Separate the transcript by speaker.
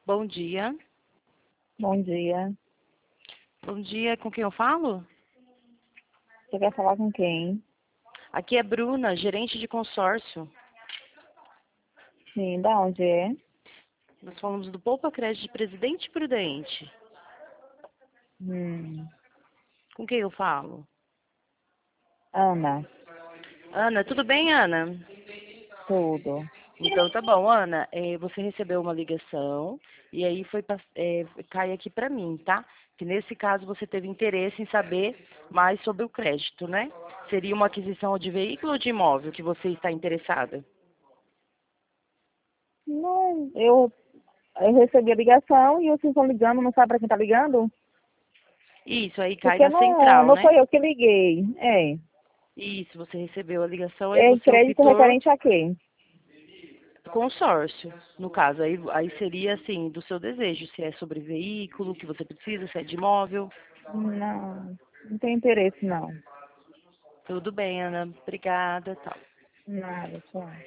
Speaker 1: Bom dia.
Speaker 2: Bom dia.
Speaker 1: Bom dia, com quem eu falo?
Speaker 2: Você quer falar com quem?
Speaker 1: Aqui é Bruna, gerente de consórcio.
Speaker 2: Sim, da onde é?
Speaker 1: Nós falamos do Poupa Crédito de Presidente Prudente.
Speaker 2: Hum,
Speaker 1: Com quem eu falo?
Speaker 2: Ana,
Speaker 1: Ana, tudo bem, Ana?
Speaker 2: tudo.
Speaker 1: Então tá bom, Ana, você recebeu uma ligação e aí cai aqui para mim, tá? Que nesse caso você teve interesse em saber mais sobre o crédito, né? Seria uma aquisição de veículo ou de imóvel que você está interessada?
Speaker 2: Não, eu recebi a ligação e vocês estão ligando, não sabe para quem tá ligando?
Speaker 1: Isso, aí cai
Speaker 2: Porque
Speaker 1: na central,
Speaker 2: não
Speaker 1: né?
Speaker 2: foi eu que liguei.
Speaker 1: Isso, você recebeu a ligação e
Speaker 2: É
Speaker 1: você
Speaker 2: crédito
Speaker 1: optou
Speaker 2: referente a quê?
Speaker 1: consórcio, no caso. Aí seria assim, do seu desejo, se é sobre veículo que você precisa, se é de imóvel.
Speaker 2: Não tem interesse não.
Speaker 1: Tudo bem, Ana. Obrigada, tal.
Speaker 2: Nada, tchau.